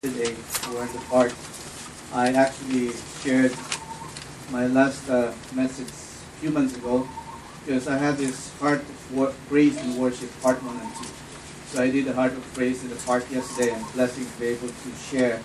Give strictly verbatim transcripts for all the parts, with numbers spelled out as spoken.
Today, or the part I actually shared my last uh, message a few months ago because I had this heart of wor- praise and worship part one and two. So I did the heart of praise in the part yesterday, and blessing to be able to share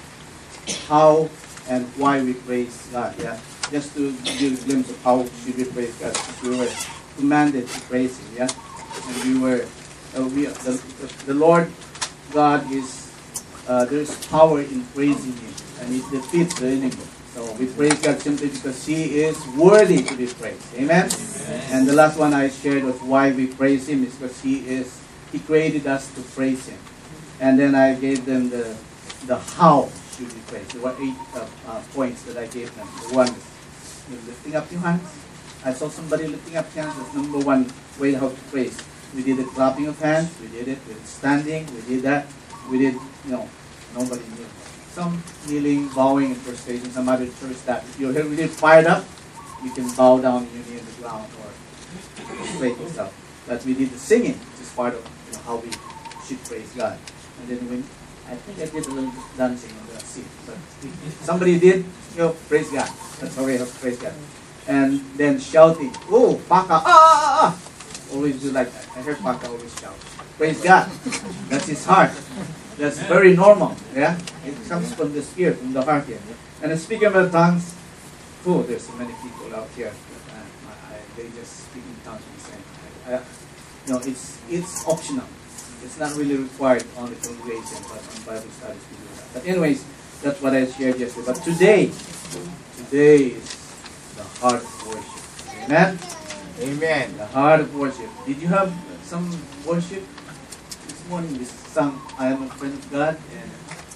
how and why we praise God. Yeah, just to give you a glimpse of how should we praise God. Because we were commanded to praise Him. Yeah, and we were uh, we the, the, the Lord God is. Uh, there's power in praising Him, and it defeats the enemy. So we praise God simply because He is worthy to be praised. Amen? Amen. And the last one I shared was why we praise Him is because He is He created us to praise Him. And then I gave them the the how should we praise. There were eight uh, uh, points that I gave them. The one is you know, lifting up your hands. I saw somebody lifting up hands. That's number one way how to praise. We did the clapping of hands. We did it with standing. We did that. We did, you know, nobody knew. Some kneeling, bowing, and prostration. Some other church that if you're really fired up, you can bow down on your knee on the ground or straight yourself. But we did the singing, which is part of you know, how we should praise God. And then when I think I did a little dancing on the seat, but if somebody did, you know, praise God. That's how we have to praise God. And then shouting, oh, Paka, ah, ah, ah. Always do like that. I heard Paka always shout. Praise God. That's his heart. That's very normal. Yeah? It comes from the spirit, from the heart here. And then speaking about tongues, oh, there's so many people out here. Uh, I, I, they just speak in tongues and saying, I, I, you know, it's it's optional. It's not really required on the congregation, but on Bible studies we do that. But anyways, that's what I shared yesterday. But today, today is the heart of worship. Amen? Amen. The heart of worship. Did you have some worship? This morning we sung I Am a Friend of God, and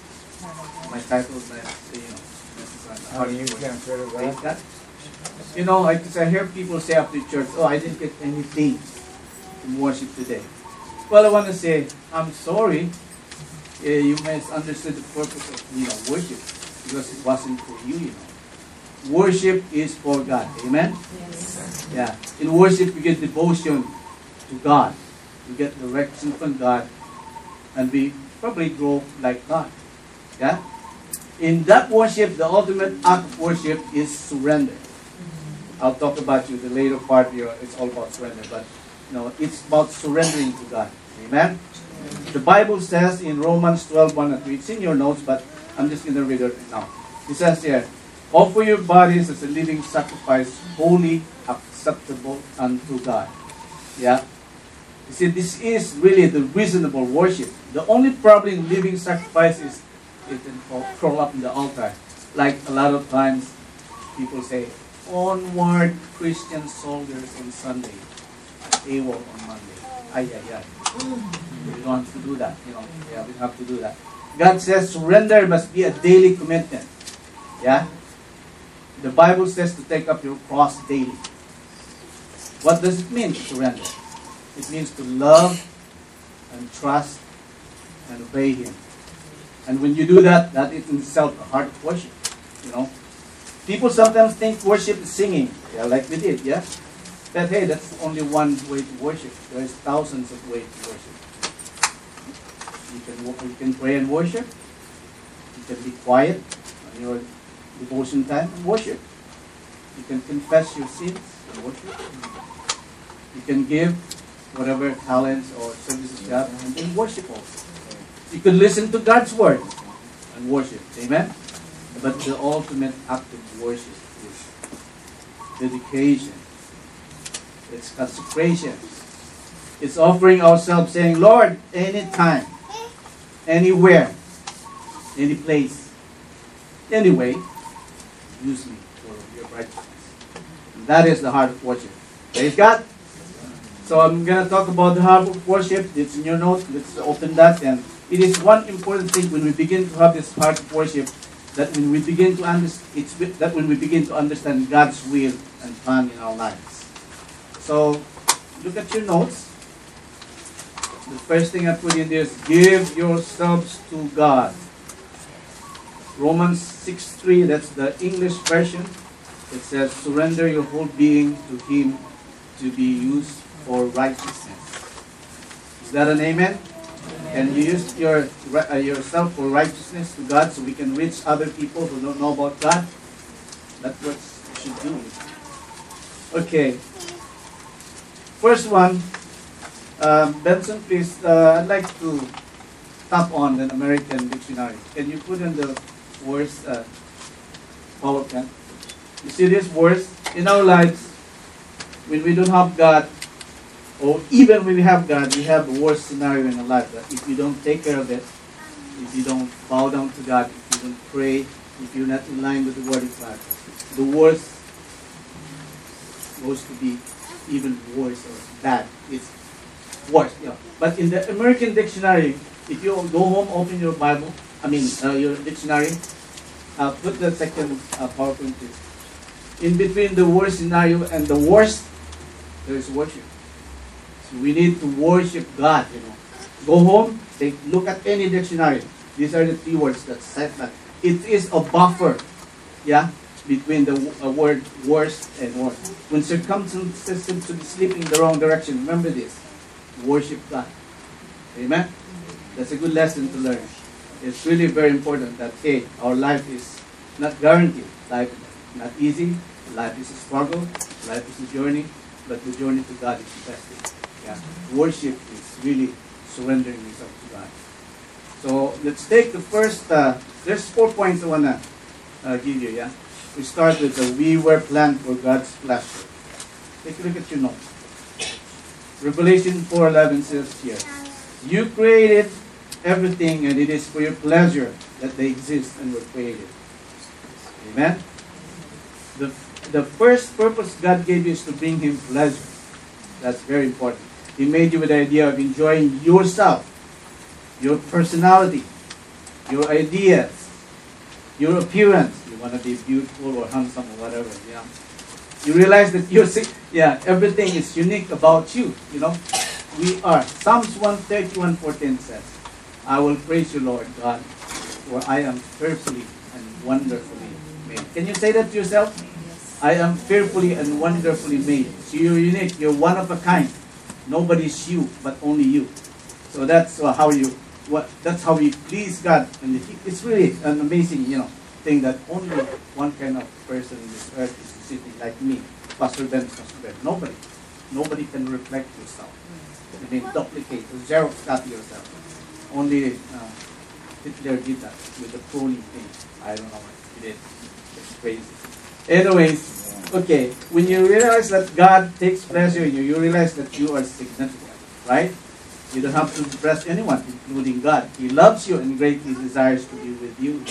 my title is, you know, this is on the heart of worship. Praise God. You know, I, I hear people say after church, oh, I didn't get anything from worship today. Well, I want to say, I'm sorry, uh, you misunderstood the purpose of, you know, worship, because it wasn't for you, you know. Worship is for God. Amen? Yes. Yeah. In worship, you get devotion to God. You get direction from God, and we probably grow like God. Yeah? In that worship, the ultimate act of worship is surrender. I'll talk about you the later part here. It's all about surrender, but you know, it's about surrendering to God. Amen? The Bible says in Romans twelve, one and three, it's in your notes, but I'm just going to read it now. It says here, offer your bodies as a living sacrifice, holy, acceptable unto God. Yeah? You see, this is really the reasonable worship. The only problem in living sacrifice is it can crawl up in the altar. Like a lot of times people say, onward Christian soldiers on Sunday, AWOL on Monday. Ay, ay, ay. We don't have to do that. You know, yeah, we have to do that. God says surrender must be a daily commitment. Yeah? The Bible says to take up your cross daily. What does it mean to surrender? It means to love and trust and obey Him. And when you do that, that is in itself a heart of worship. You know, people sometimes think worship is singing, yeah, like we did, yeah. But hey, that's only one way to worship. There's thousands of ways to worship. You can you can pray and worship. You can be quiet on your devotion time and worship. You can confess your sins and worship. You can give whatever talents or services you have and then worship also. You can listen to God's word and worship. Amen? But the ultimate act of worship is dedication. It's consecration. It's offering ourselves saying, Lord, anytime, anywhere, any place, anyway, use me for your righteousness. And that is the heart of worship. Praise God. So I'm going to talk about the heart of worship. It's in your notes. Let's open that. And it is one important thing when we begin to have this heart of worship, that when we begin to understand, it's that when we begin to understand God's will and plan in our lives. So look at your notes. The first thing I put in there is give yourselves to God. Romans six three, that's the English version. It says, surrender your whole being to Him to be used for righteousness. Is that an amen? And you use your uh, yourself for righteousness to God, so we can reach other people who don't know about God. That's what you should do. Okay. First one, um, Benson, please. Uh, I'd like to tap on an American dictionary. Can you put in the words uh, PowerPoint? You see this words in our lives when we don't have God, or even when we have God, we have the worst scenario in our life. That if you don't take care of it, if you don't bow down to God, if you don't pray, if you're not in line with the Word of God, the worst goes to be even worse or bad. It's worse. Yeah. But in the American dictionary, if you go home, open your Bible, I mean uh, your dictionary, uh, put the second uh, PowerPoint please. In between the worst scenario and the worst, there is worship. So we need to worship God, you know. Go home, take look at any dictionary. These are the three words that said that. It is a buffer, yeah, between the uh, word worst and worst. When circumstances seem to be slipping the wrong direction, remember this. Worship God. Amen? That's a good lesson to learn. It's really very important that, hey, our life is not guaranteed. Life is not easy. Life is a struggle. Life is a journey. But the journey to God is the best thing. Yeah. Worship is really surrendering yourself to God. So let's take the first, uh, there's four points I want to uh, give you, yeah? We start with the we were planned for God's pleasure. Take a look at your notes. Revelation four eleven says here, you created everything and it is for your pleasure that they exist and were created. Amen? The, the first purpose God gave you is to bring Him pleasure. That's very important. He made you with the idea of enjoying yourself, your personality, your ideas, your appearance. You want to be beautiful or handsome or whatever, yeah. You realize that you're sick. Yeah, everything is unique about you, you know. We are. Psalms one thirty-one fourteen says, I will praise you, Lord God, for I am fearfully and wonderfully made. Can you say that to yourself? I am fearfully and wonderfully made. So you're unique. You're one of a kind. Nobody's you, but only you. So that's uh, how you. What? That's how we please God, and it's really an amazing, you know, thing that only one kind of person in this earth is sitting like me, Pastor Ben, Pastor Ben. Nobody, nobody can reflect yourself. You mean duplicate, or Xerox copy yourself. Only uh, Hitler did that with the cloning thing. I don't know what he did. It's crazy. Anyways, okay, when you realize that God takes pleasure in you, you realize that you are significant, right? You don't have to impress anyone, including God. He loves you and greatly desires to be with you.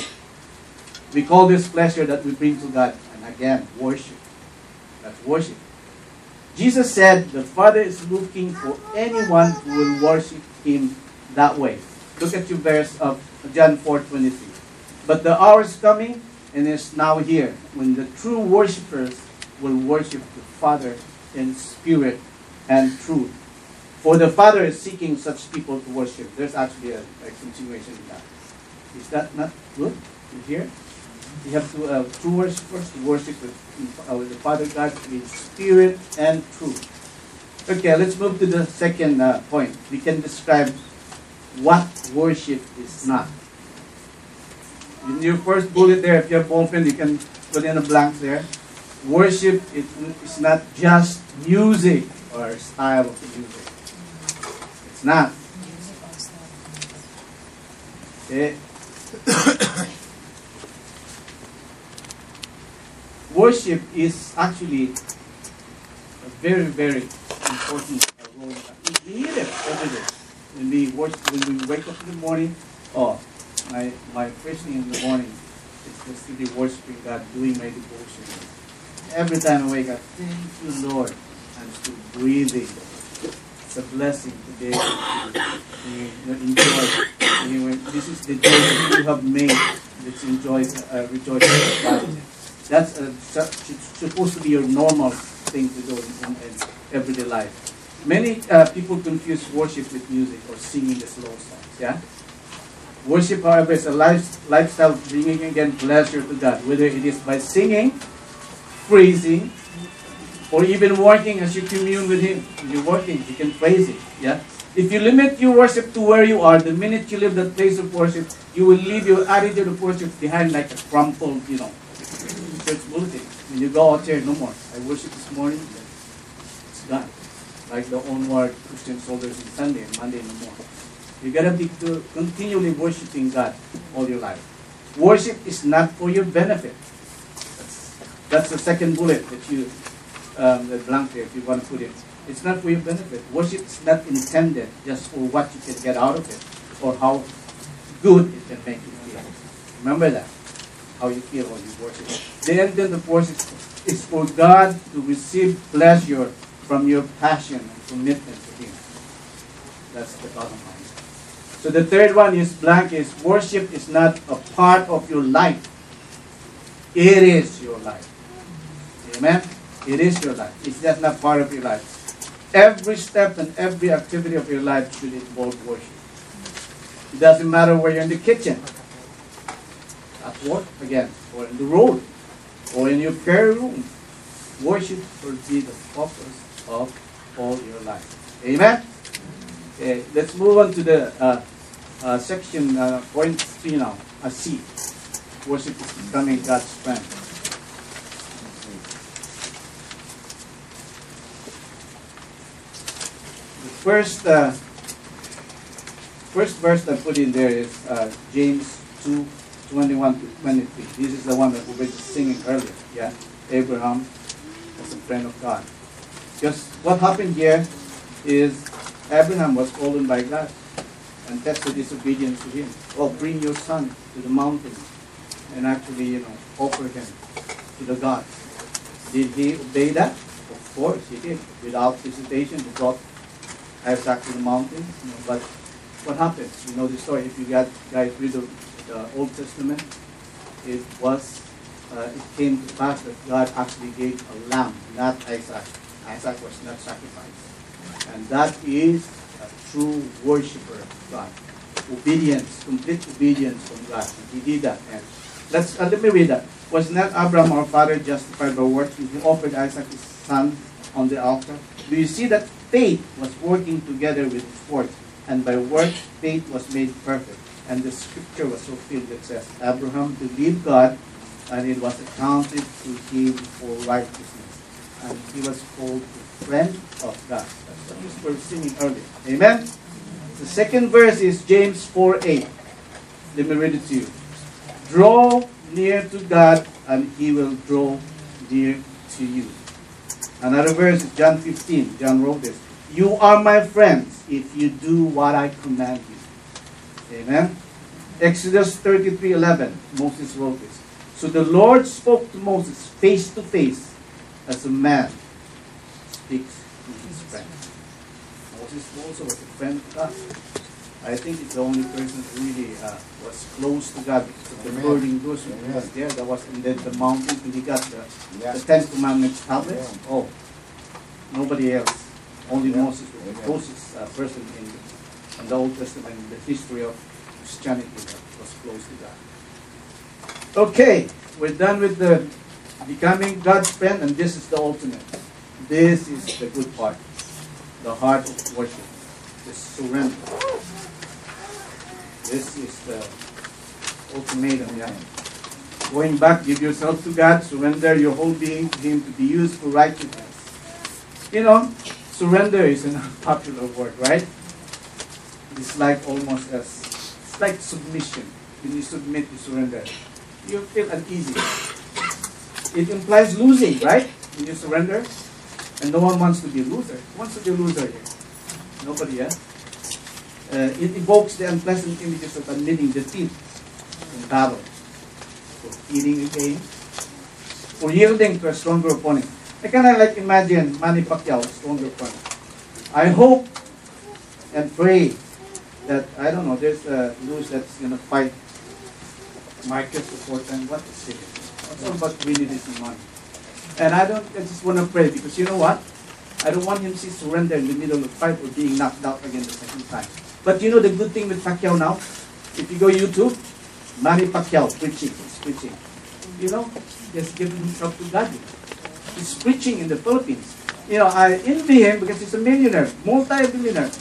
We call this pleasure that we bring to God, and again, worship. That's worship. Jesus said the Father is looking for anyone who will worship Him that way. Look at your verse of John four twenty-three. But the hour is coming, and is now here, when the true worshipers will worship the Father in spirit and truth. For the Father is seeking such people to worship. There's actually a, a continuation in that. Is that not good? You hear? You have to uh, true worshipers to worship with, uh, with the Father God in spirit and truth. Okay, let's move to the second uh, point. We can describe what worship is not. In your first bullet there, if you have open, you can put in a blank there. Worship is, is not just music or style of music. It's not. Okay. Worship is actually a very, very important role. We need it every day. When we worship, when we wake up in the morning, oh, my my first thing in the morning is just to be worshiping God, doing my devotion. Every time I wake up, thank you, Lord. I'm still breathing. It's a blessing today to enjoy. Anyway, this is the day that you have made. Let's enjoy, uh, rejoice in God. That's uh, supposed to be your normal thing to do in, in everyday life. Many uh, people confuse worship with music or singing the slow songs. Yeah. Worship, however, is a life, lifestyle bringing again pleasure to God, whether it is by singing, praising, or even working as you commune with Him. When you're working, you can praise Him. Yeah? If you limit your worship to where you are, the minute you leave that place of worship, you will leave your attitude of worship behind like a crumpled, you know, church bulletin. When you go out there, no more. I worship this morning, it's gone. Like the onward Christian soldiers on Sunday and Monday no more. You gotta be continually worshiping God all your life. Worship is not for your benefit. That's, that's the second bullet that you, um, the blank there, if you want to put it. It's not for your benefit. Worship is not intended just for what you can get out of it or how good it can make you feel. Remember that, how you feel when you worship. The intent of worship is for God to receive pleasure from your passion and commitment to Him. That's the bottom line. So the third one is blank is worship is not a part of your life. It is your life. Amen? It is your life. It's just not part of your life. Every step and every activity of your life should involve worship. It doesn't matter where you're in the kitchen, at work again, or in the road, or in your prayer room. Worship will be the focus of all your life. Amen? Okay, let's move on to the uh, uh, section uh, point three now. A C. Worship is becoming God's friend. The first, uh, first verse I put in there is uh, James two twenty-one to twenty-three. This is the one that we were just singing earlier. Yeah, Abraham was a friend of God. Just what happened here is Abraham was called by God and tested his obedience to Him. Oh, bring your son to the mountain and actually, you know, offer him to the gods. Did he obey that? Of course he did. Without hesitation, he brought Isaac to the mountain. You know, but what happens? You know the story. If you guys read the, the Old Testament, it was uh, it came to pass that God actually gave a lamb, not Isaac. Isaac was not sacrificed. And that is a true worshiper of God. Obedience, complete obedience from God. And he did that. And let's uh, let me read that. Was not Abraham our father justified by works when he offered Isaac his son on the altar? Do you see that faith was working together with his works, and by works faith was made perfect? And the scripture was fulfilled that says, Abraham believed God, and it was accounted to him for righteousness. And he was called the friend of God. That's what we were singing earlier. Amen? The second verse is James four eight. Let me read it to you. Draw near to God, and He will draw near to you. Another verse is John fifteen. John wrote this. You are my friends if you do what I command you. Amen? Exodus thirty-three eleven. Moses wrote this. So the Lord spoke to Moses face to face as a man speaks to his friend. Moses also was a friend of God. I think it's the only person who really uh, was close to God because of the burning bush that was there. That was in the, the mountain when he got the, yeah. the Ten Commandments tablets. Yeah. Oh, nobody else. Only yeah. Moses was the closest uh, person in the, in the Old Testament, in the history of Christianity that was close to God. Okay, we're done with the becoming God's friend, and this is the ultimate. This is the good part. The heart of worship. The surrender. This is the ultimatum, yeah. Going back, give yourself to God, surrender your whole being to Him to be used for righteousness. You know, surrender is a popular word, right? It's like almost as, it's like submission. When you submit, you surrender. You feel uneasy. It implies losing, right? When you surrender. And no one wants to be a loser. Who wants to be a loser here? Nobody else. Uh, it evokes the unpleasant images of admitting defeat in battle, or eating again, or yielding to a stronger opponent. I kind of like imagine Manny Pacquiao, a stronger opponent. I hope and pray that, I don't know, there's a loose that's going to fight Marcus before time. What is it? It's all about winning this money. And I don't, I just want to pray because you know what? I don't want him to surrender in the middle of the fight or being knocked out again the second time. But you know the good thing with Pacquiao now? If you go YouTube, Manny Pacquiao preaching, he's preaching. You know, he's giving himself to God. He's preaching in the Philippines. You know, I envy him because he's a millionaire, multi-billionaire.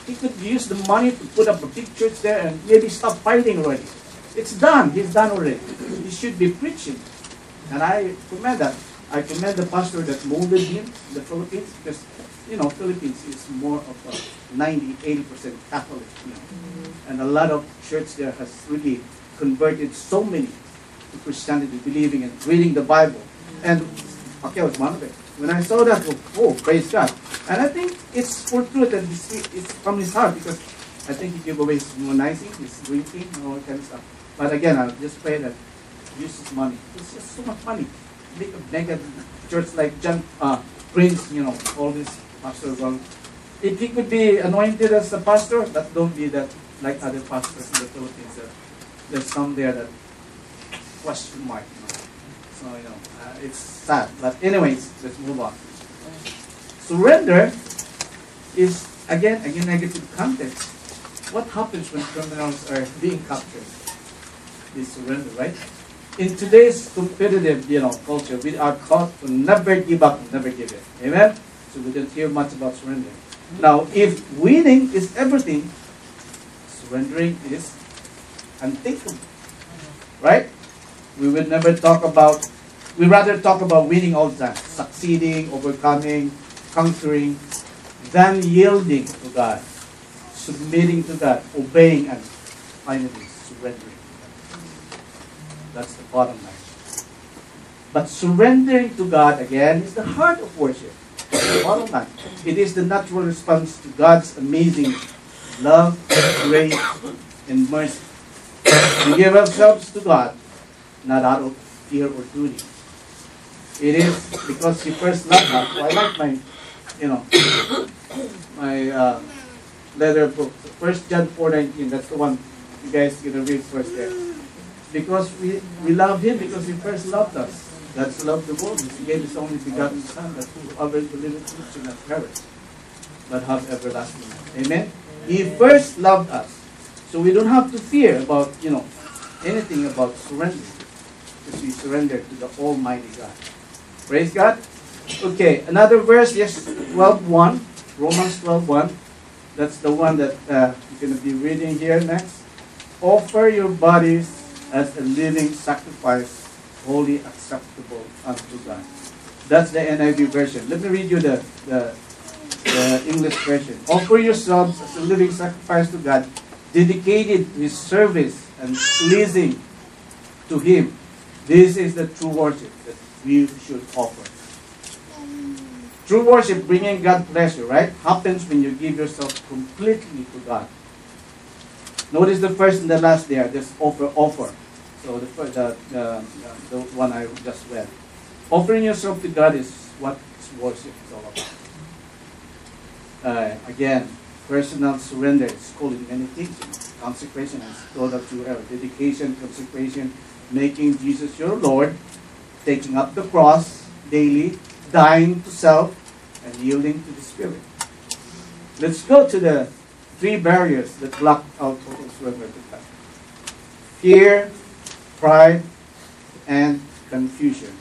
he could use the money to put up a big church there and maybe stop fighting already. It's done. He's done already. He should be preaching. And I commend that. I commend the pastor that molded him in the Philippines because, you know, Philippines is more of a ninety, eighty percent Catholic. You know. And a lot of church there has really converted so many to Christianity, believing and reading the Bible. And okay, I was one of it. When I saw that, oh, praise God. And I think it's for truth that it's, it's from his heart because I think he gave away his humanizing, his drinking, and all that kind of stuff. But again, I'll just pray that he uses money. It's just so much money. Make a mega church like John uh, Prince, you know, all these pastors. Well, if he could be anointed as a pastor, but don't be that like other pastors in the Philippines. Uh, there's some there that question mark. You know. So, you know, uh, it's sad. But anyways, let's move on. Surrender is, again, again, negative context. What happens when criminals are being captured? They surrender, right? In today's competitive, you know, culture, we are taught to never give up, never give in. Amen? So we don't hear much about surrendering. Now, if winning is everything, surrendering is unthinkable. Right? We will never talk about, we rather talk about winning all the time, succeeding, overcoming, conquering, than yielding to God, submitting to God, obeying, and finally surrendering. That's the bottom line. But surrendering to God, again, is the heart of worship. The bottom line. It is the natural response to God's amazing love, grace, and mercy. We give ourselves to God, not out of fear or duty. It is because He first loved us. So I like my, you know, my uh, letter book. First John four nineteen. That's the one you guys are gonna read first there. Because we, we love Him because He first loved us. That's love the world. He gave His only begotten Son that whoever believes in Him should not perish, but have everlasting life. Amen? He first loved us. So we don't have to fear about, you know, anything about surrendering. Because we surrender to the Almighty God. Praise God. Okay, another verse, yes, twelve one. Romans twelve one. That's the one that uh, you're going to be reading here next. Offer your bodies as a living sacrifice, wholly acceptable unto God. That's the N I V version. Let me read you the, the, the English version. Offer yourselves as a living sacrifice to God, dedicated to His service and pleasing to Him. This is the true worship that we should offer. True worship, bringing God pleasure, right, happens when you give yourself completely to God. Notice the first and the last there. Just offer, offer. So the first, the, the, the one I just read. Offering yourself to God is what worship is all about. Uh, again, personal surrender is called in many things. You know, consecration is called up to uh, dedication, consecration, making Jesus your Lord, taking up the cross daily, dying to self, and yielding to the Spirit. Let's go to the three barriers that block out total surrender to God. Fear, pride, and confusion.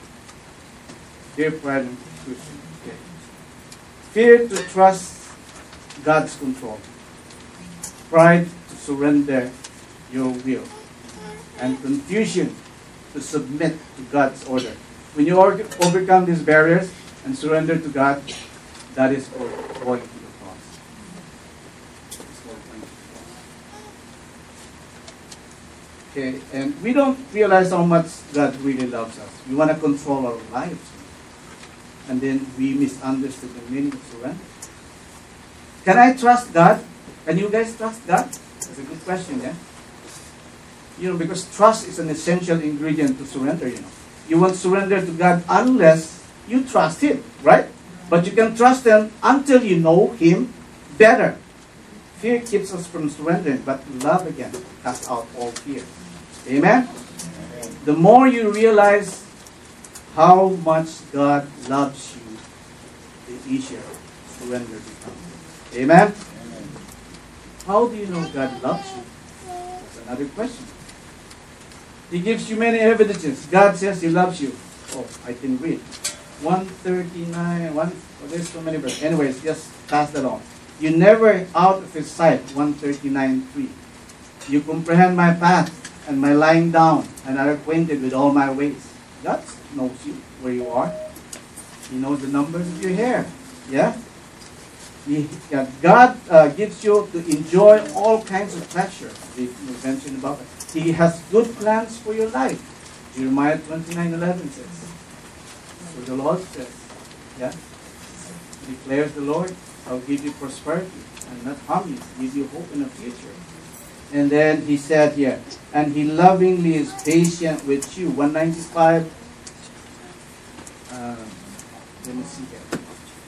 Fear, pride, and confusion. Okay. Fear to trust God's control. Pride to surrender your will. And confusion to submit to God's order. When you overcome these barriers and surrender to God, that is called going to the cross. It's called going to the cross. Okay, and we don't realize how much God really loves us. We want to control our lives. And then we misunderstood the meaning of surrender. Can I trust God? Can you guys trust God? That's a good question, yeah? You know, because trust is an essential ingredient to surrender, you know. You won't surrender to God unless you trust Him, right? But you can trust Him until you know Him better. Fear keeps us from surrendering, but love again casts out all fear. Amen? Amen? The more you realize how much God loves you, the easier surrender becomes. Amen? Amen? How do you know God loves you? That's another question. He gives you many evidences. God says He loves you. Oh, I can read. one thirty-nine, one, oh, there's so many verses. Anyways, just pass that on. You never out of his sight, one thirty-nine three. You comprehend my path and my lying down, and are acquainted with all my ways. God knows you, where you are. He knows the numbers of your hair. Yeah? He, yeah, God uh, gives you to enjoy all kinds of pleasure. We mentioned about it. He has good plans for your life. Jeremiah twenty-nine eleven says. So the Lord says, yeah? Declares the Lord, I'll give you prosperity and not harm you, give you hope in the future. And then he said here, and he lovingly is patient with you. one ninety-five. Um, let me see here.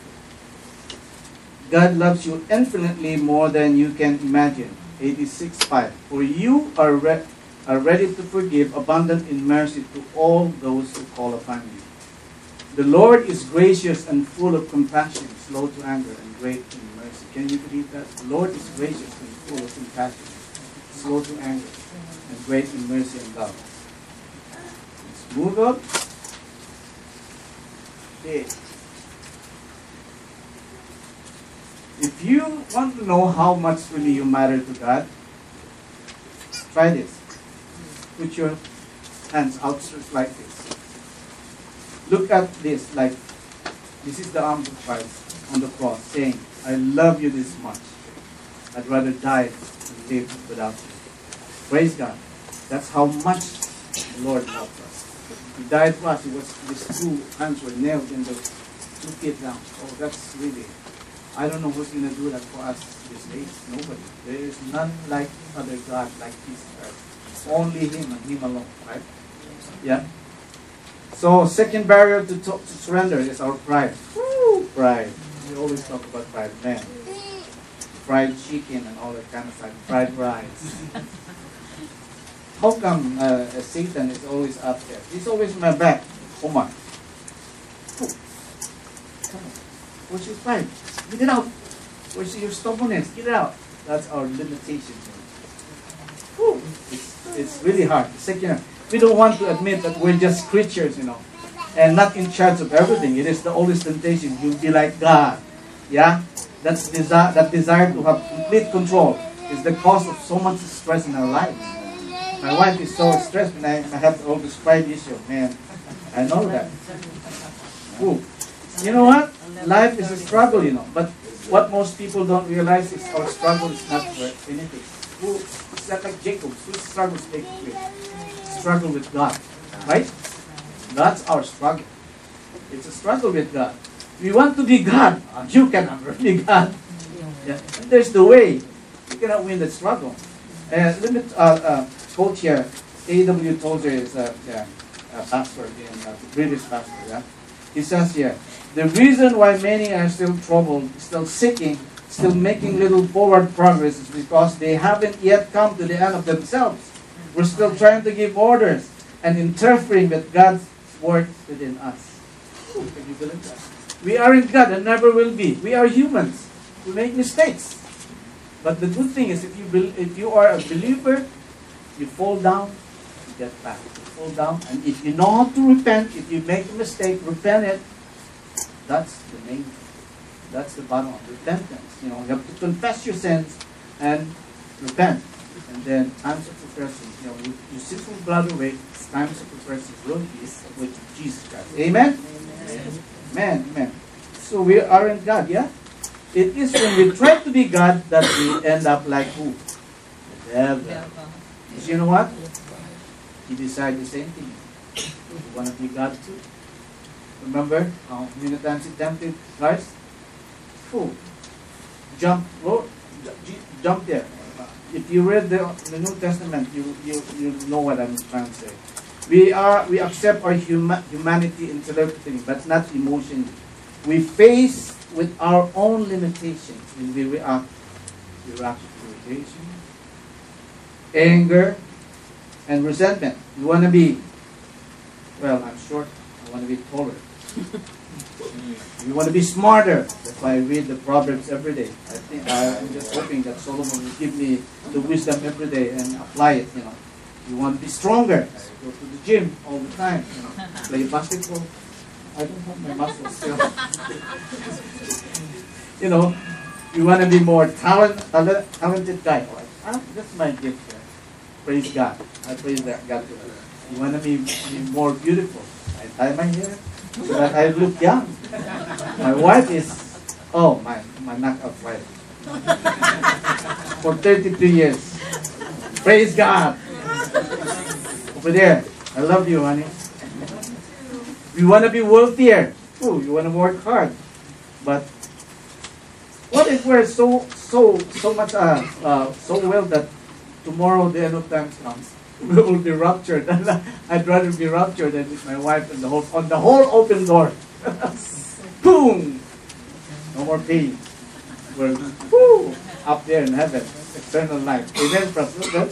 God loves you infinitely more than you can imagine. eighty-six five. For you are, re are ready to forgive, abundant in mercy to all those who call upon you. The Lord is gracious and full of compassion, slow to anger, and great in mercy. Can you believe that? The Lord is gracious and full of compassion, slow to anger, and great in mercy and love. Let's move up. Okay. If you want to know how much really you matter to God, try this. Put your hands outstretched like this. Look at this, like, this is the arms of Christ on the cross, saying, I love you this much. I'd rather die than live without you. Praise God. That's how much the Lord loved us. He died for us. He was, his two hands were nailed in the two feet down. Oh, that's really, I don't know who's going to do that for us these days. Nobody. There is none like other God like Jesus Christ. Only Him and Him alone, right? Yeah? So, second barrier to, to, to surrender is our pride. Woo! Pride. We always talk about pride. Man. Fried chicken and all that kind of stuff. Fried rice. How come uh, Satan is always up there? He's always in my back. Come on. Come on. Where's your pride? Get it out. Where's your stubbornness? Get it out. That's our limitation. Whew. It's, it's really hard. Second, we don't want to admit that we're just creatures, you know, and not in charge of everything. It is the oldest temptation. You'll be like God. Yeah? That's desire, that desire to have complete control is the cause of so much stress in our lives. My wife is so stressed when I, I have all this pride issue. Man, I know that. Ooh. You know what? Life is a struggle, you know. But what most people don't realize is our struggle is not for anything. Who, it's not like Jacob. Whose struggle is taking place? Struggle with God. Right? That's our struggle. It's a struggle with God. We want to be God. You cannot be God. Yeah. And there's the way. You cannot win the struggle. And let me uh, uh, quote here. A W Tozer is a, yeah, a pastor, in, uh, British pastor. Yeah? He says here, the reason why many are still troubled, still seeking, still making little forward progress is because they haven't yet come to the end of themselves. We're still trying to give orders and interfering with God's work within us. Ooh, can you believe that? We aren't God and never will be. We are humans. We make mistakes. But the good thing is, if you be, if you are a believer, you fall down, you get back. You fall down, and if you know how to repent, if you make a mistake, repent it. That's the main thing. That's the bottom of repentance. You know, you have to confess your sins and repent. And then times of refreshing, you know, you, you sinful blood away, times of refreshing will be with Jesus Christ. Amen? Amen. Amen. Amen. So we aren't God, yeah? It is when we try to be God that we end up like who? The devil. Because you know what? He decided the same thing. You want to be God too? Remember how many times he tempted Christ? Who? Jump, Lord, jump there. If you read the, the New Testament, you, you you know what I'm trying to say. We are we accept our huma, humanity intellectually, but not emotionally. We face with our own limitations when we react. We react to irritation, anger, and resentment. You want to be, well, I'm short. I want to be taller. You want to be smarter. That's why I read the Proverbs every day. I think I, I'm just hoping that Solomon will give me the wisdom every day and apply it. You know, you want to be stronger. I go to the gym all the time. You know, play basketball. I don't have my muscles still. You know, You want to be more talent, talent, talented guy. Oh, ah, that's my gift. Yeah. Praise God. I praise that God for that. You want to be, be more beautiful. I tie my hair so that I look young. My wife is, oh, my, my knockout wife. For thirty-three years. Praise God. Over there. I love you, honey. You want to be wealthier. Oh, you want to work hard. But what if we're so so so much uh, uh, so well that tomorrow the end of time comes, we will be raptured? I'd rather be raptured than with my wife and the whole on the whole open door. Boom! No more pain. We're whoo, up there in heaven, eternal life. Amen, Pastor.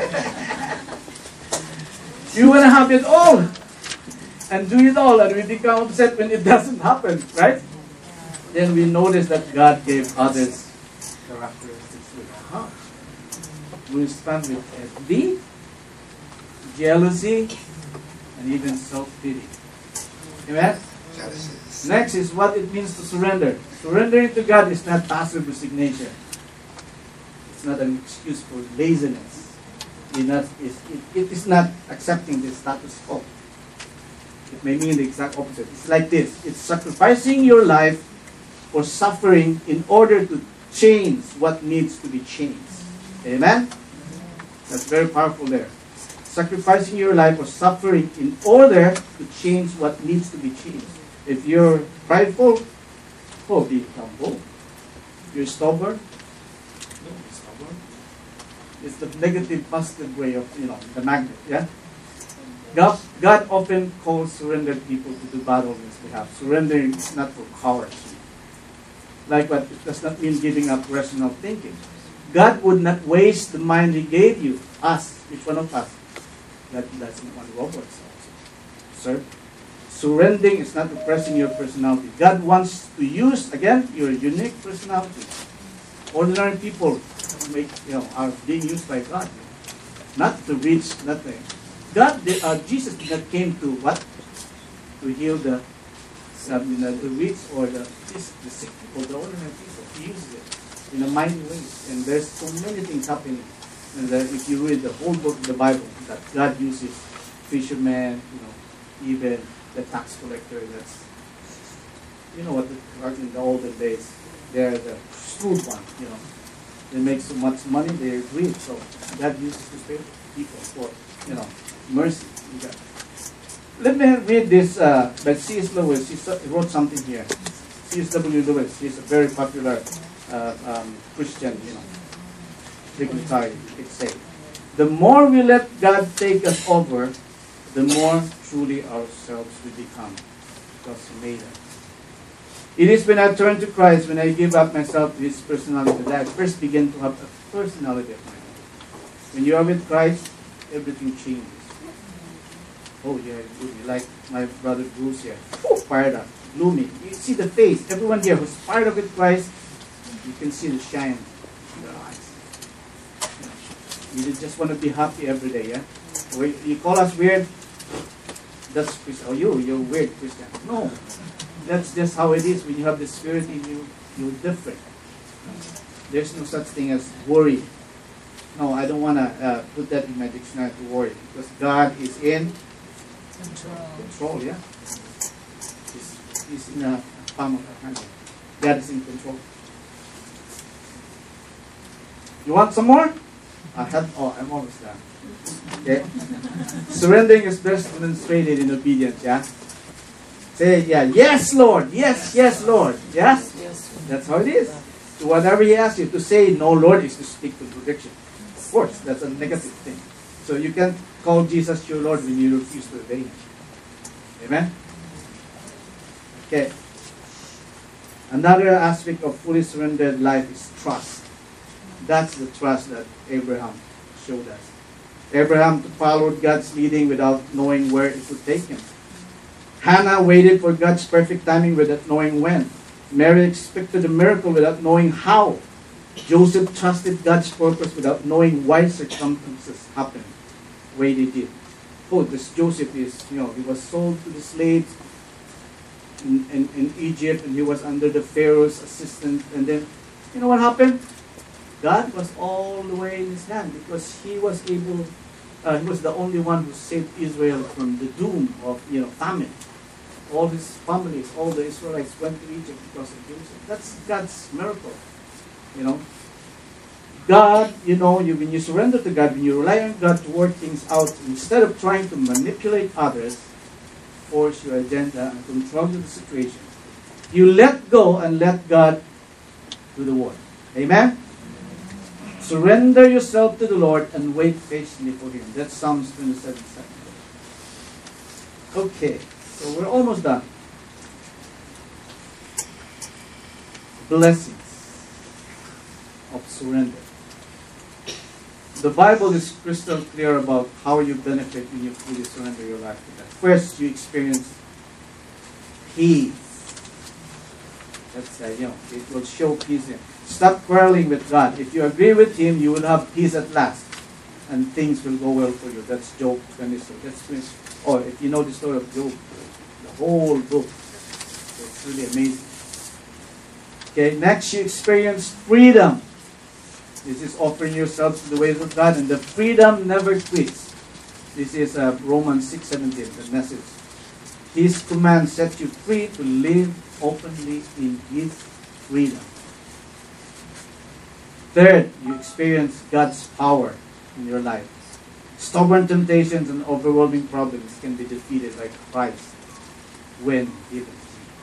You want to have it all and do it all, and we become upset when it doesn't happen, right? Then we notice that God gave others characteristics with our heart. We respond with envy, jealousy, and even self-pity. Amen? Next is what it means to surrender. Surrendering to God is not passive resignation. It's not an excuse for laziness. It, not, it, it is not accepting the status quo. It may mean the exact opposite. It's like this. It's sacrificing your life or suffering in order to change what needs to be changed. Amen? That's very powerful there. Sacrificing your life or suffering in order to change what needs to be changed. If you're prideful, oh, be humble. If you're stubborn, don't be stubborn. It's the negative, positive way of, you know, the magnet, yeah? God, God often calls surrendered people to do battle on his behalf. Surrendering is not for cowards. Like what? It does not mean giving up rational thinking. God would not waste the mind He gave you, us, each one of us. God doesn't want robots also. Sir, surrendering is not oppressing your personality. God wants to use, again, your unique personality. Ordinary people make, you know, are being used by God. Not to reach nothing. God, uh, Jesus did not came to what? To heal the Um, you know, the rich or the, the sick people, the ordinary people. He uses it in a mighty way. And there's so many things happening. And that if you read the whole book of the Bible, that God uses fishermen, you know, even the tax collector. That's, you know what, the, in the olden days, they're the shrewd one, you know. They make so much money, they're rich. So God uses to pay people for, you know, mercy. Let me read this uh, by C S Lewis. He wrote something here. C S W Lewis. He's a very popular uh, um, Christian, you know, dignitary, you could say. The more we let God take us over, the more truly ourselves we become, because He made us. It is when I turn to Christ, when I give up myself to His personality, that I first begin to have a personality of my own. When you are with Christ, everything changes. Oh yeah, good. Like my brother Bruce here. Oh, fired up, gloomy. You see the face. Everyone here who's fired up with Christ, you can see the shine in their eyes. You just want to be happy every day, yeah? You call us weird, that's Christian. Oh, you, you're weird Christian. No, that's just how it is. When you have the Spirit in you, you're different. There's no such thing as worry. No, I don't want to uh, put that in my dictionary to worry, because God is in Control. Control, yeah. He's, he's in a palm of our hand. God is in control. You want some more? I have. Oh, I'm almost done. Okay. Surrendering is best demonstrated in obedience. Yeah. Say, yeah. Yes, Lord. Yes, yes, Lord. Yes. Yes. That's how it is. So whatever He asks you to say, no, Lord, is to speak contradiction. Of course, that's a negative thing. So you can't call Jesus your Lord when you refuse to obey Him. Amen? Okay. Another aspect of fully surrendered life is trust. That's the trust that Abraham showed us. Abraham followed God's leading without knowing where it would take him. Hannah waited for God's perfect timing without knowing when. Mary expected a miracle without knowing how. Joseph trusted God's purpose without knowing why circumstances happened the way they did. Oh, this Joseph is, you know, he was sold to the slaves in, in, in Egypt, and he was under the Pharaoh's assistant, and then You know what happened? God was all the way in his hand because he was able, uh, he was the only one who saved Israel from the doom of, you know, famine. All his families, all the Israelites went to Egypt because of Joseph. That's God's miracle, you know. God, you know, you, when you surrender to God, when you rely on God to work things out, instead of trying to manipulate others, force your agenda and control the situation, you let go and let God do the work. Amen? Surrender yourself to the Lord and wait patiently for Him. That's Psalms twenty-seven seven. Okay, so we're almost done. Blessings of surrender. The Bible is crystal clear about how you benefit when you fully surrender your life to God. First, you experience peace. That's uh, you know, it will show peace in. Stop quarreling with God. If you agree with Him, you will have peace at last, and things will go well for you. That's Job twenty-six. That's or if you know the story of Job, the whole book. It's really amazing. Okay, next you experience freedom. This is offering yourselves to the ways of God, and the freedom never quits. This is uh, Romans six seventeen, the message. His command sets you free to live openly in His freedom. Third, you experience God's power in your life. Stubborn temptations and overwhelming problems can be defeated by Christ when given.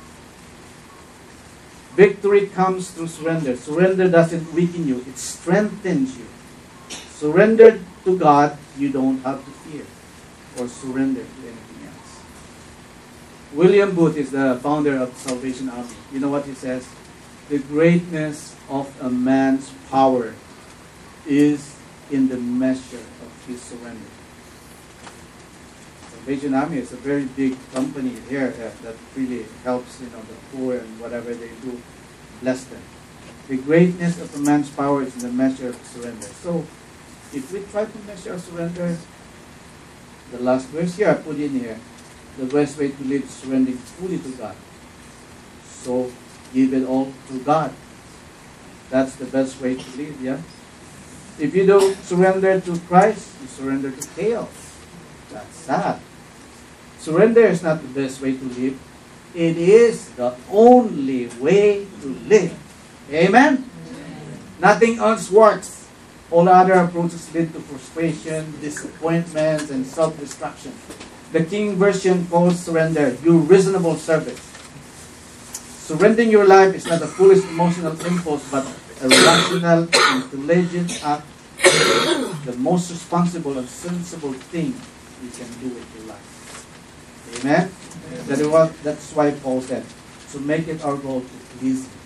Victory comes through surrender. Surrender doesn't weaken you, it strengthens you. Surrender to God, you don't have to fear or surrender to anything else. William Booth is the founder of Salvation Army. You know what he says? The greatness of a man's power is in the measure of his surrender. Salvation Army is a very big company here that, that really helps, you know, the poor and whatever they do, bless them. The greatness of a man's power is in the measure of surrender. So, if we try to measure our surrender, the last verse here I put in here, the best way to live is surrendering fully to God. So, give it all to God. That's the best way to live, yeah? If you don't surrender to Christ, you surrender to chaos. That's sad. Surrender is not the best way to live. It is the only way to live. Amen? Amen. Nothing else works. All other approaches lead to frustration, disappointments, and self-destruction. The King Version calls surrender, you reasonable service. Surrendering your life is not a foolish emotional impulse, but a rational, intelligent act, the most responsible and sensible thing you can do with your life. Amen? Amen. That was, that's why Paul said, so make it our goal to please Him.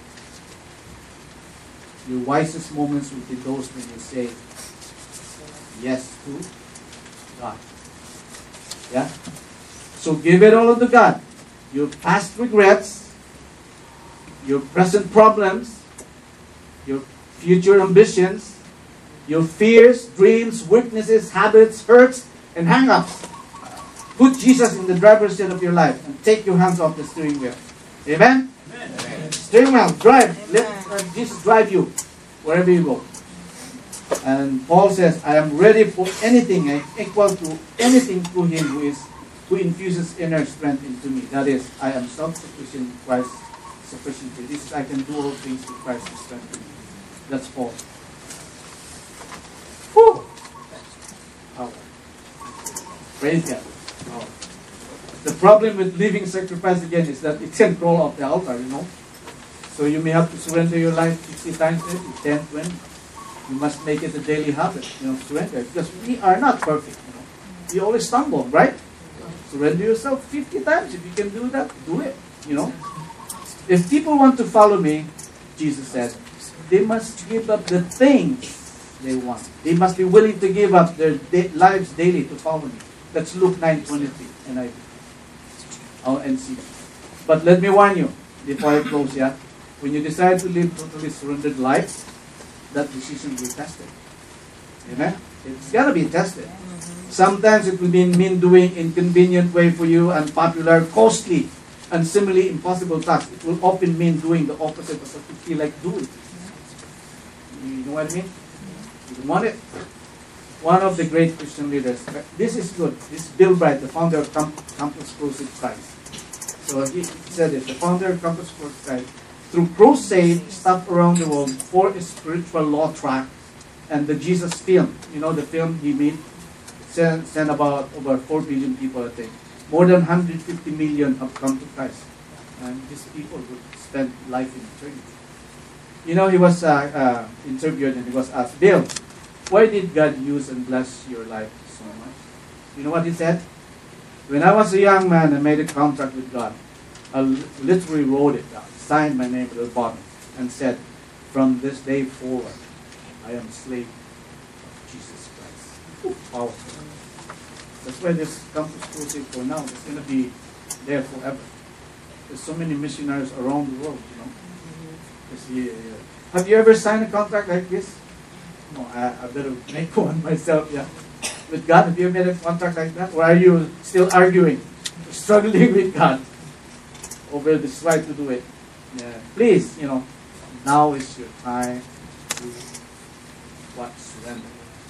Your wisest moments will be those when you say yes to God. Yeah? So give it all to God. Your past regrets, your present problems, your future ambitions, your fears, dreams, weaknesses, habits, hurts, and hang-ups. Put Jesus in the driver's seat of your life and take your hands off the steering wheel. Amen? Amen. Steering wheel, drive. Let uh, Jesus drive you wherever you go. And Paul says, I am ready for anything, I equal to anything through Him who is who infuses inner strength into me. That is, I am self-sufficient in Christ's sufficiency. This is, I can do all things through Christ who strengthens me. That's Paul. Whew. Oh. Praise God. Oh. The problem with living sacrifice again is that it can crawl off the altar, you know. So you may have to surrender your life fifty times, ten, twenty. You must make it a daily habit, you know, surrender. Because we are not perfect, you know. We always stumble, right? Surrender yourself fifty times. If you can do that, do it, you know. If people want to follow me, Jesus said, they must give up the things they want. They must be willing to give up their da- lives daily to follow me. That's Luke nine twenty-three, and I I'll end see. But let me warn you, before I close, yeah, when you decide to live totally surrendered life, that decision will be tested. Amen? It's got to be tested. Sometimes it will mean doing inconvenient way for you, unpopular, costly, and seemingly impossible tasks. It will often mean doing the opposite of what you feel like doing. You know what I mean? You want it? One of the great Christian leaders. This is good. This is Bill Bright, the founder of Camp- Campus Crusade Christ. So he said this, the founder of Campus Crusade Christ, through crusade, stopped around the world for a spiritual law track and the Jesus film. You know the film he made? Sent, sent about over four billion people, I think. More than one hundred fifty million have come to Christ. And these people would spend life in eternity. You know, he was uh, uh, interviewed and he was asked, Bill, why did God use and bless your life so much? You know what he said? When I was a young man, I made a contract with God. I literally wrote it down, signed my name at the bottom, and said, from this day forward, I am a slave of Jesus Christ. Ooh, powerful. That's why this Campus Crusade for now is going to be there forever. There's so many missionaries around the world, you know. Yeah, yeah. Have you ever signed a contract like this? No, I, I better make one myself, yeah. With God, have you made a contract like that? Or are you still arguing, struggling with God over this right to do it? Yeah. Please, you know, now is your time to what? Surrender.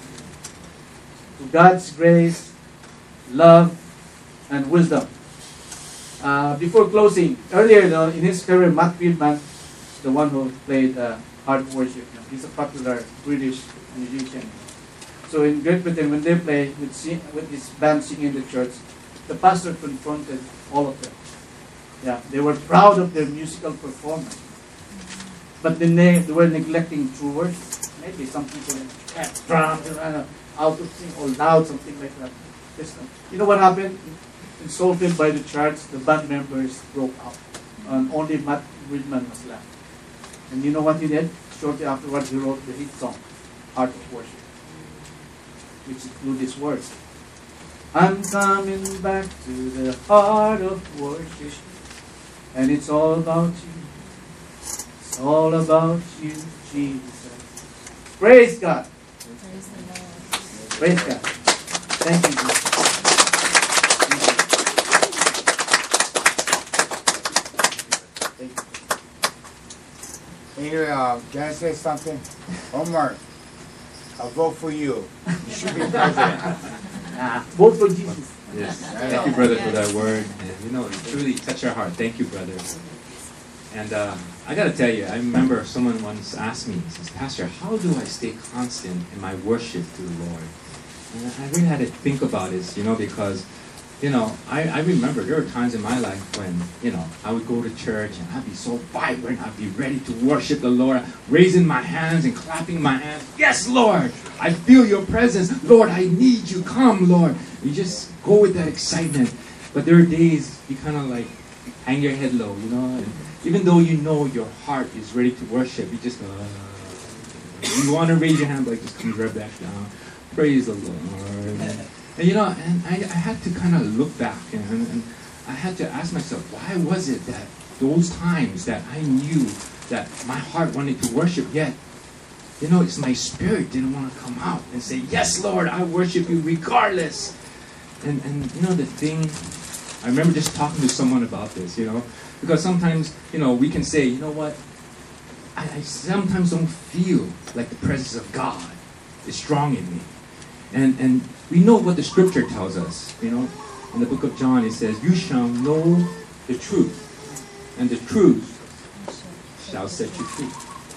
To God's grace, love, and wisdom. Uh, before closing, earlier though, in his career, Matt Friedman, the one who played uh, Hard Worship, you know, he's a popular British musician. So in Great Britain, when they play with, sing, with his band singing in the church, the pastor confronted all of them. Yeah, they were proud of their musical performance, but then they, they were neglecting true worship. Maybe some people had drums and out of sing or loud, something like that. You know what happened? Insulted by the church, the band members broke up, and only Matt Friedman was left. And you know what he did? Shortly afterwards, he wrote the hit song, Heart of Worship, which includes these words. I'm coming back to the heart of worship, and it's all about you. It's all about you, Jesus. Praise God. Praise the Lord. Praise God. Thank you, Jesus. Thank you. Hey, uh, can I say something? Omar, I'll vote for you. You should be president. Ah, vote for Jesus. Yes. Thank you, brother, for that word. And, you know, it truly touched our heart. Thank you, brother. And uh, I got to tell you, I remember someone once asked me, he says, Pastor, how do I stay constant in my worship to the Lord? And I really had to think about this, you know, because, you know, I, I remember there were times in my life when, you know, I would go to church and I'd be so vibrant, I'd be ready to worship the Lord, raising my hands and clapping my hands. Yes, Lord, I feel your presence. Lord, I need you. Come, Lord. You just go with that excitement. But there are days you kind of like hang your head low, you know, and even though you know your heart is ready to worship, you just, uh, you want to raise your hand, but it just comes right back down. Praise the Lord. And, and you know, and I, I had to kind of look back and, and, and I had to ask myself, why was it that those times that I knew that my heart wanted to worship, yet, you know, it's my spirit didn't want to come out and say, yes, Lord, I worship you regardless. And, and you know, the thing, I remember just talking to someone about this, you know, because sometimes, you know, we can say, you know what, I, I sometimes don't feel like the presence of God is strong in me. And, and we know what the scripture tells us, you know. In the book of John, it says, you shall know the truth, and the truth shall set you free.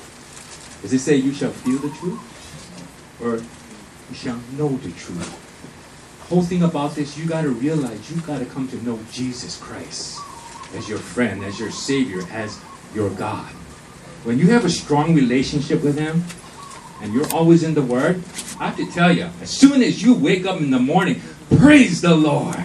Does it say you shall feel the truth? Or you shall know the truth? The whole thing about this, you got to realize you got to come to know Jesus Christ as your friend, as your Savior, as your God. When you have a strong relationship with Him, and you're always in the Word, I have to tell you, as soon as you wake up in the morning, praise the Lord.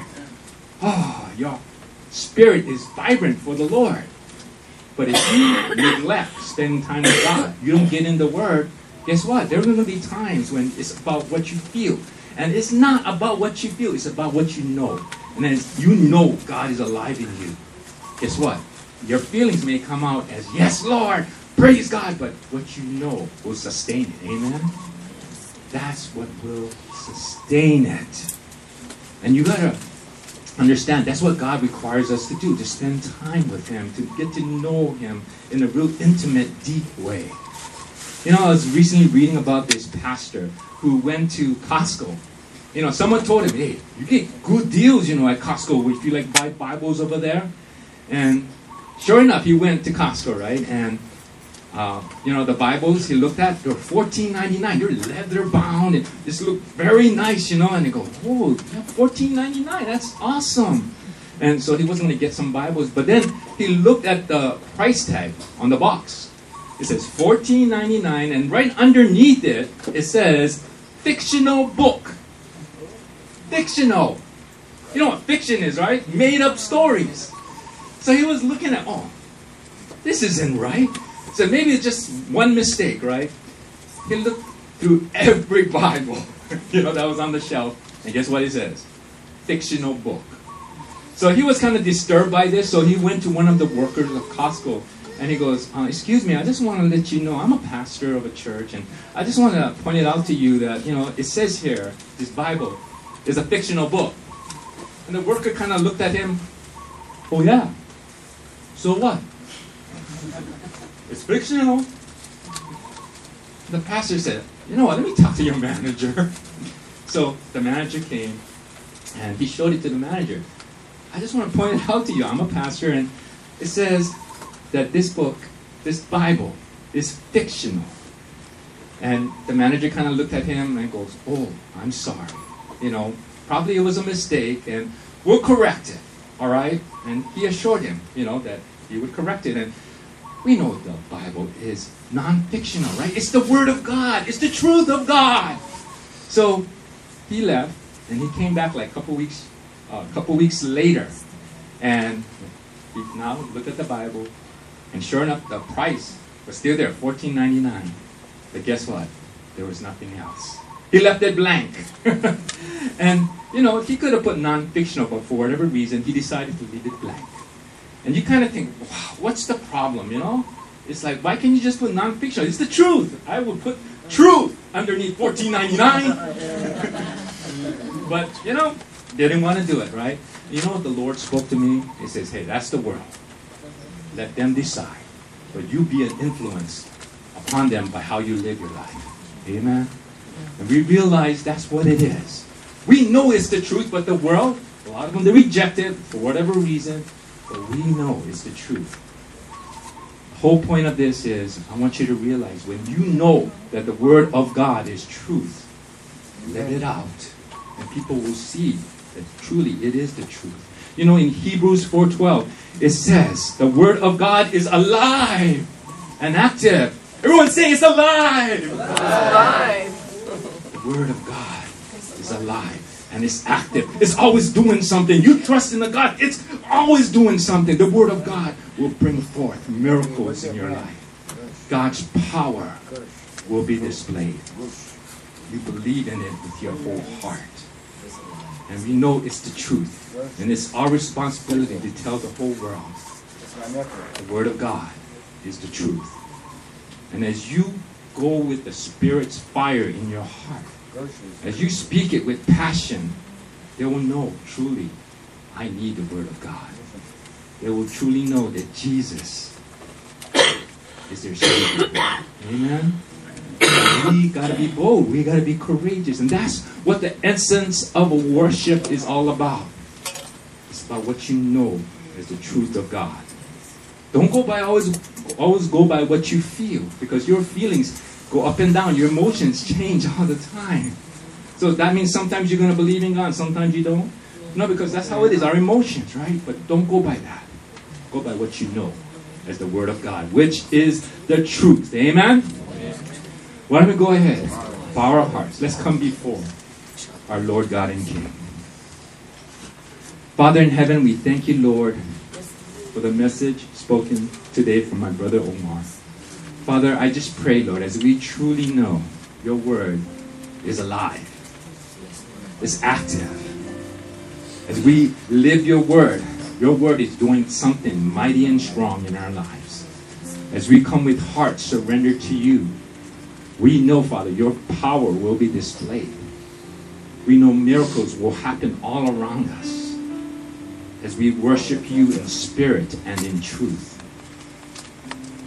Oh, your spirit is vibrant for the Lord. But if you neglect spending time with God, you don't get in the Word, guess what? There are going to be times when it's about what you feel. And it's not about what you feel, it's about what you know. And as you know God is alive in you, guess what? Your feelings may come out as, yes, Lord, praise God, but what you know will sustain it. Amen? That's what will sustain it. And you got to understand, that's what God requires us to do, to spend time with Him, to get to know Him in a real intimate, deep way. You know, I was recently reading about this pastor who went to Costco. You know, someone told him, hey, you get good deals, you know, at Costco if you like buy Bibles over there. And sure enough, he went to Costco, right? And, uh, you know, the Bibles he looked at, they're fourteen ninety-nine. They're leather bound and just look very nice, you know. And they go, oh, yeah, fourteen ninety-nine, that's awesome. And so he was going to get some Bibles. But then he looked at the price tag on the box. It says fourteen ninety-nine, and right underneath it, it says fictional book. Fictional. You know what fiction is, right? Made up stories. So he was looking at, oh, this isn't right. So maybe it's just one mistake, right? He looked through every Bible, you know, that was on the shelf, and guess what it says? Fictional book. So he was kind of disturbed by this, so he went to one of the workers of Costco, and he goes, uh, excuse me, I just want to let you know, I'm a pastor of a church, and I just want to point it out to you that, you know, it says here, this Bible is a fictional book. And the worker kind of looked at him, oh yeah, so what? It's fictional. The pastor said, you know what, let me talk to your manager. So the manager came, and he showed it to the manager. I just want to point it out to you, I'm a pastor, and it says that this book, this Bible, is fictional. And the manager kind of looked at him and goes, oh, I'm sorry. You know, probably it was a mistake, and we'll correct it, all right? And he assured him, you know, that he would correct it. And we know the Bible is non-fictional, right? It's the Word of God. It's the truth of God. So he left, and he came back like a couple weeks, a uh, couple weeks later, and he now looked at the Bible, and sure enough, the price was still there, fourteen ninety-nine. But guess what? There was nothing else. He left it blank. And, you know, he could have put non-fictional, but for whatever reason, he decided to leave it blank. And you kind of think, wow, what's the problem, you know? It's like, why can't you just put non-fictional? It's the truth. I would put truth underneath fourteen ninety-nine. But, you know, didn't want to do it, right? You know what the Lord spoke to me? He says, hey, that's the world. Let them decide. But you be an influence upon them by how you live your life. Amen? And we realize that's what it is. We know it's the truth, but the world, a lot of them, they reject it for whatever reason. But we know it's the truth. The whole point of this is, I want you to realize, when you know that the Word of God is truth, let it out. And people will see that truly it is the truth. You know, in Hebrews four twelve, it says, the Word of God is alive and active. Everyone say it's alive. It's alive. The Word of God is alive. And it's active. It's always doing something. You trust in the God. It's always doing something. The Word of God will bring forth miracles in your life. God's power will be displayed. You believe in it with your whole heart. And we know it's the truth. And it's our responsibility to tell the whole world the Word of God is the truth. And as you go with the Spirit's fire in your heart, as you speak it with passion, they will know truly, I need the Word of God. They will truly know that Jesus is their Savior. Amen? We got to be bold. We got to be courageous. And that's what the essence of a worship is all about. It's about what you know as the truth of God. Don't go by always, always go by what you feel, because your feelings go up and down. Your emotions change all the time. So that means sometimes you're going to believe in God, sometimes you don't. No, because that's how it is, our emotions, right? But don't go by that. Go by what you know as the Word of God, which is the truth. Amen? Why don't we go ahead, bow our hearts. Let's come before our Lord God and King. Father in heaven, we thank you, Lord, for the message spoken today from my brother Omar. Father, I just pray, Lord, as we truly know your Word is alive, is active. As we live your Word, your Word is doing something mighty and strong in our lives. As we come with hearts surrendered to you, we know, Father, your power will be displayed. We know miracles will happen all around us as we worship you in spirit and in truth.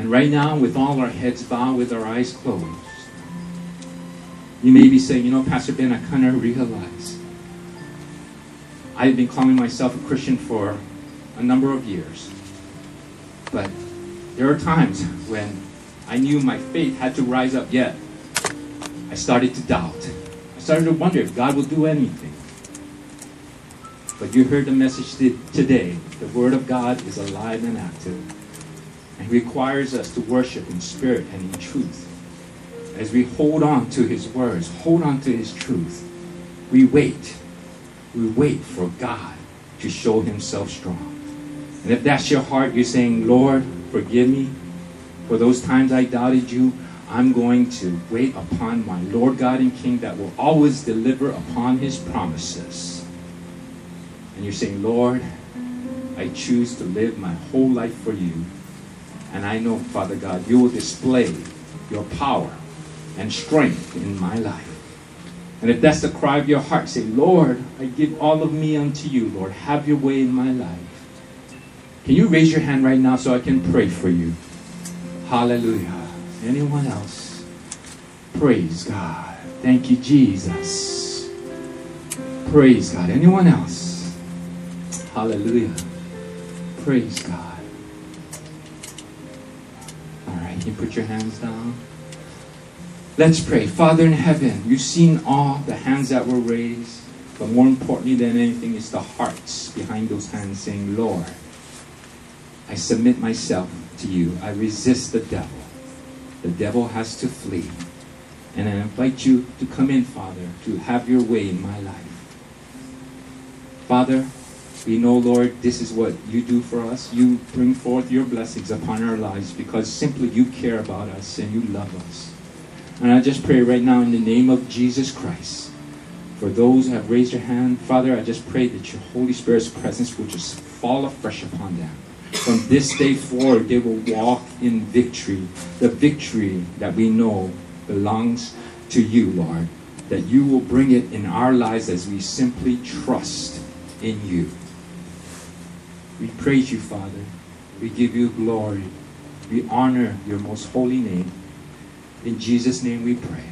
And right now, with all our heads bowed, with our eyes closed, you may be saying, you know, Pastor Ben, I kind of realize I've been calling myself a Christian for a number of years. But there are times when I knew my faith had to rise up, yet I started to doubt. I started to wonder if God will do anything. But you heard the message today. The Word of God is alive and active, and requires us to worship in spirit and in truth. As we hold on to His words, hold on to His truth, we wait. We wait for God to show Himself strong. And if that's your heart, you're saying, Lord, forgive me for those times I doubted you. I'm going to wait upon my Lord God and King that will always deliver upon His promises. And you're saying, Lord, I choose to live my whole life for you. And I know, Father God, you will display your power and strength in my life. And if that's the cry of your heart, say, Lord, I give all of me unto you, Lord. Have your way in my life. Can you raise your hand right now so I can pray for you? Hallelujah. Anyone else? Praise God. Thank you, Jesus. Praise God. Anyone else? Hallelujah. Praise God. All right, you put your hands down. Let's pray. Father in heaven, you've seen all the hands that were raised, but more importantly than anything is the hearts behind those hands saying, Lord, I submit myself to you. I resist the devil. The devil has to flee. And I invite you to come in, Father, to have your way in my life. Father, we know, Lord, this is what you do for us. You bring forth your blessings upon our lives because simply you care about us and you love us. And I just pray right now in the name of Jesus Christ, for those who have raised their hand, Father, I just pray that your Holy Spirit's presence will just fall afresh upon them. From this day forward, they will walk in victory. The victory that we know belongs to you, Lord. That you will bring it in our lives as we simply trust in you. We praise you, Father. We give you glory. We honor your most holy name. In Jesus' name we pray.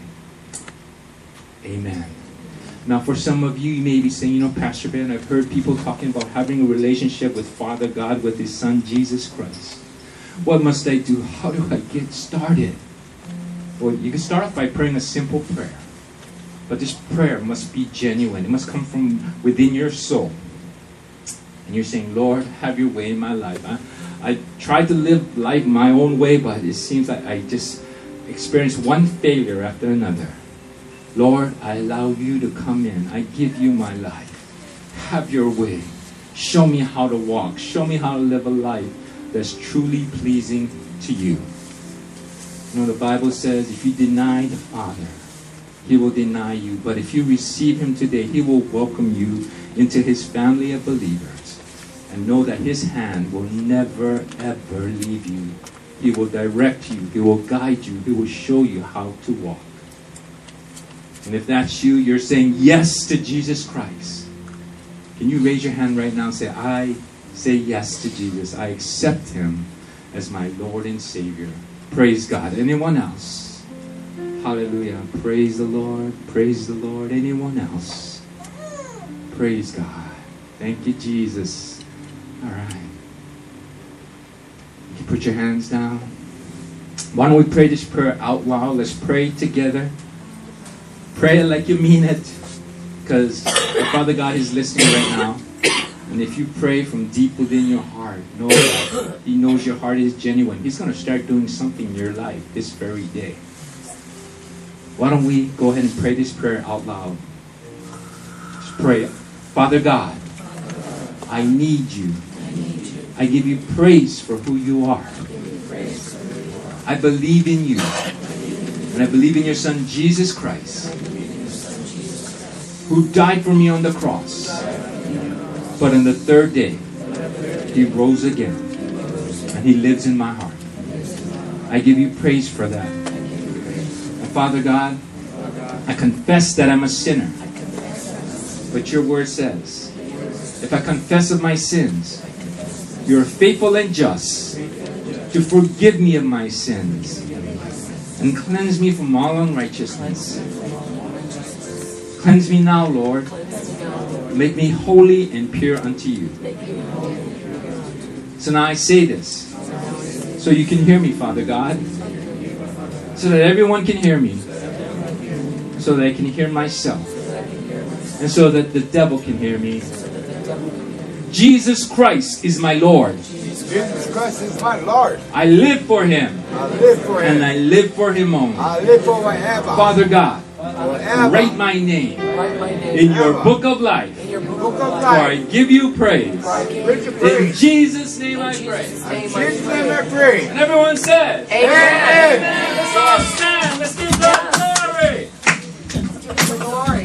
Amen. Now for some of you, you may be saying, you know, Pastor Ben, I've heard people talking about having a relationship with Father God, with His Son, Jesus Christ. What must I do? How do I get started? Well, you can start off by praying a simple prayer. But this prayer must be genuine. It must come from within your soul. And you're saying, Lord, have your way in my life. I, I tried to live life my own way, but it seems like I just experienced one failure after another. Lord, I allow you to come in. I give you my life. Have your way. Show me how to walk. Show me how to live a life that's truly pleasing to you. You know, the Bible says if you deny the Father, He will deny you. But if you receive Him today, He will welcome you into His family of believers. And know that His hand will never, ever leave you. He will direct you. He will guide you. He will show you how to walk. And if that's you, you're saying yes to Jesus Christ. Can you raise your hand right now and say, I say yes to Jesus. I accept Him as my Lord and Savior. Praise God. Anyone else? Hallelujah. Praise the Lord. Praise the Lord. Anyone else? Praise God. Thank you, Jesus. All right. You can put your hands down. Why don't we pray this prayer out loud? Let's pray together. Pray it like you mean it, because Father God is listening right now. And if you pray from deep within your heart, know that He knows your heart is genuine. He's going to start doing something in your life this very day. Why don't we go ahead and pray this prayer out loud? Let's pray. Father God, I need you. I give you praise for who you are. I believe in you. And I believe in your Son, Jesus Christ, who died for me on the cross. But on the third day, He rose again. And He lives in my heart. I give you praise for that. And Father God, I confess that I'm a sinner. But your word says, if I confess of my sins, you're faithful and just to forgive me of my sins and cleanse me from all unrighteousness. Cleanse me now, Lord. Make me holy and pure unto you. So now I say this, so you can hear me, Father God, so that everyone can hear me, so that I can hear myself, and so that the devil can hear me. Jesus Christ is my Lord. Jesus Christ is my Lord. I live for Him, I live for Him. and I live for Him only. I live for forever. Father God, Forever. write my name Write my name in your book of life, in your book Book of for I life. give you praise. Bring the In praise. Jesus' name I pray. Jesus' In name I Jesus' pray. name I pray. And everyone says, Amen. Amen. Let's all stand. Let's give God glory. Glory.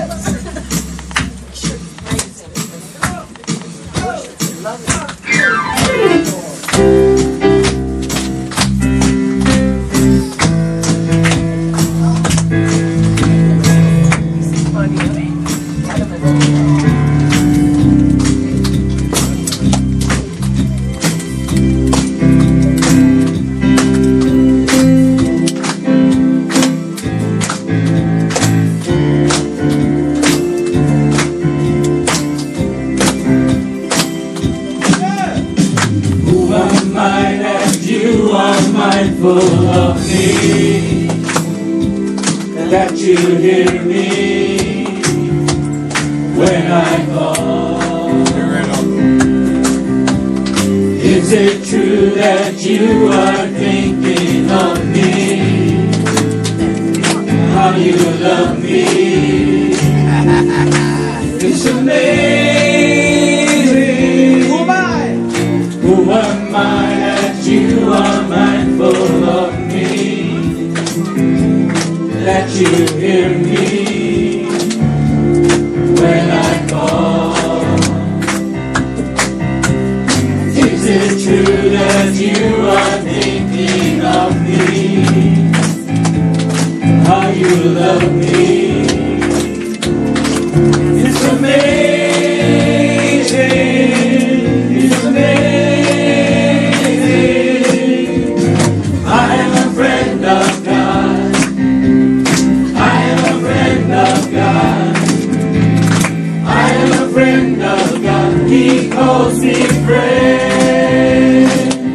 Who am I that you are mindful of me? That you hear me when I call? Is it true that you are thinking of me? How you love me? It's amazing. Who am I? Who am I that you are mindful of me? That you hear me when I call? Is it true that you are thinking of me? How you love me? It's amazing. It's amazing. I am a friend of God. I am a friend of God. I am a friend of God. He calls me friend.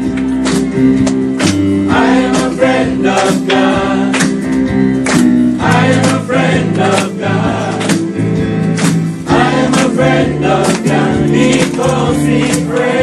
I am a friend of God. I am a friend of God. I am a friend of God. He calls me friend.